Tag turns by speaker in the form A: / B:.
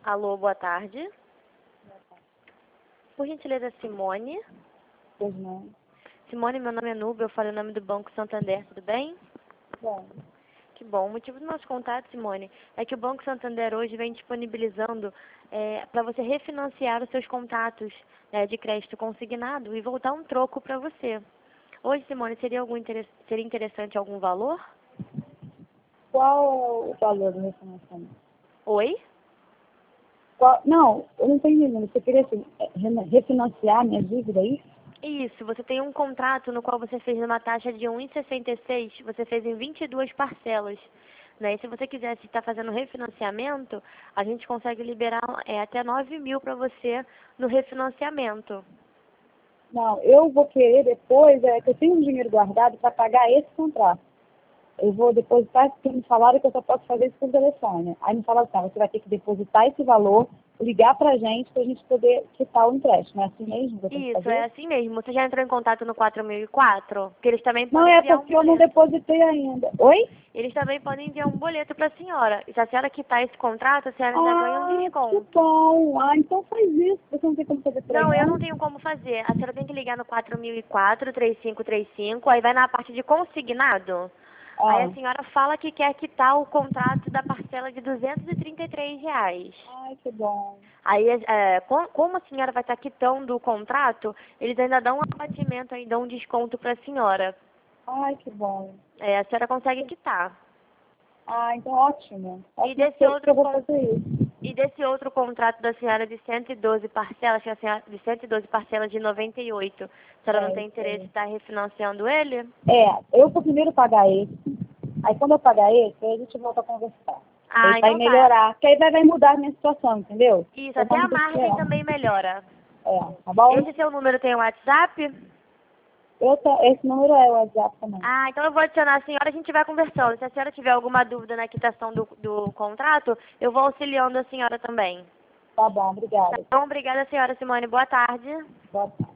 A: Alô, boa tarde. Por gentileza, Simone.
B: Pois não.
A: Simone, meu nome é Nubia, eu falo em nome do Banco Santander, tudo bem?
B: Bom,
A: Que bom. O motivo do nosso contato, Simone, é que o Banco Santander hoje vem disponibilizando para você refinanciar os seus contratos de crédito consignado e voltar um troco para você. Hoje, Simone, seria interessante algum valor?
B: qual é o valor do refinanciamento?
A: Oi?
B: Não, eu não estou entendendo. Você queria assim, refinanciar minha dívida, é isso?
A: Isso, você tem um contrato no qual você fez uma taxa de 1,66, você fez em 22 parcelas. Né? E se você quisesse estar fazendo refinanciamento, a gente consegue liberar até 9 mil para você no refinanciamento.
B: Não, eu vou querer depois, que eu tenho um dinheiro guardado para pagar esse contrato. Eu vou depositar, porque me falaram que eu só posso fazer isso por telefone. Aí me falaram assim, você vai ter que depositar esse valor, ligar para a gente poder quitar o empréstimo. É assim mesmo que eu tenho que
A: Isso,
B: fazer?
A: é assim mesmo. Você já entrou em contato no 4004? Que eles também
B: Não,
A: podem
B: é
A: enviar um
B: porque eu não
A: boleto.
B: depositei ainda. Oi?
A: Eles também podem enviar um boleto para a senhora. E se a senhora quitar esse contrato, a senhora ainda ganha um
B: Que
A: desconto.
B: bom. Então faz isso. Você não tem como fazer por aí,
A: Não, eu não
B: não?
A: tenho como fazer. A senhora tem que ligar no 4004, 3535, aí vai na parte de consignado. Aí a
B: Ah.
A: senhora fala que quer quitar o contrato da parcela de R$ 233.
B: Ai, que bom.
A: Aí, como a senhora vai estar quitando o contrato, eles ainda dão um abatimento, aí dão um desconto para a senhora.
B: Ai, que bom.
A: A senhora consegue quitar.
B: Então ótimo.
A: E
B: Ótimo
A: desse
B: que
A: outro,
B: eu vou fazer isso.
A: e desse outro contrato da senhora de 112 parcelas, que a senhora, de 112 parcelas de 98, a senhora não tem
B: Isso
A: interesse em
B: aí.
A: estar refinanciando ele?
B: Eu vou primeiro pagar esse. Aí quando eu pagar esse, aí a gente volta a conversar. Aí
A: Ah,
B: vai
A: então tá.
B: melhorar. Porque aí vai mudar a minha situação, entendeu?
A: Isso,
B: Então
A: até a
B: vamos
A: margem
B: esperar.
A: também melhora.
B: Tá bom?
A: Esse seu número tem o WhatsApp?
B: Esse número é o WhatsApp também.
A: Ah, então eu vou adicionar a senhora, a gente vai conversando. Se a senhora tiver alguma dúvida na quitação do contrato, eu vou auxiliando a senhora também.
B: Tá bom,
A: Tá
B: obrigada.
A: bom? Obrigada, senhora Simone. Boa tarde.
B: Boa tarde.